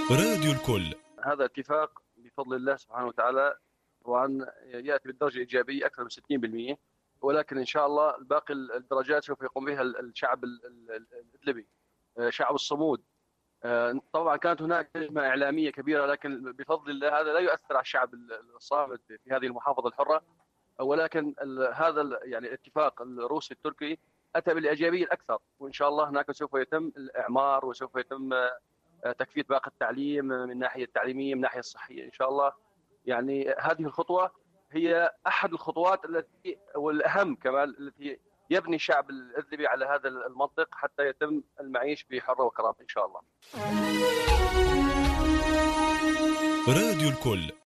راديو الكل. هذا اتفاق بفضل الله سبحانه وتعالى، طبعا ياتي بالدرجه الايجابيه اكثر من 60%، ولكن ان شاء الله باقي الدرجات سوف يقوم بها الشعب الادلبي، شعب الصمود. طبعا كانت هناك كلمه اعلاميه كبيره، لكن بفضل الله هذا لا يؤثر على الشعب الصامد في هذه المحافظه الحره. ولكن هذا يعني الاتفاق الروسي التركي اتى بالايجابيه الاكثر، وان شاء الله هناك سوف يتم الاعمار وسوف يتم تكفية باقي التعليم من الناحية التعليمية، من الناحية الصحية إن شاء الله. يعني هذه الخطوة هي أحد الخطوات التي والأهم كمان التي يبني الشعب الإذلبي على هذا المنطق حتى يتم المعيش بحرية وكرامة إن شاء الله. راديو الكل.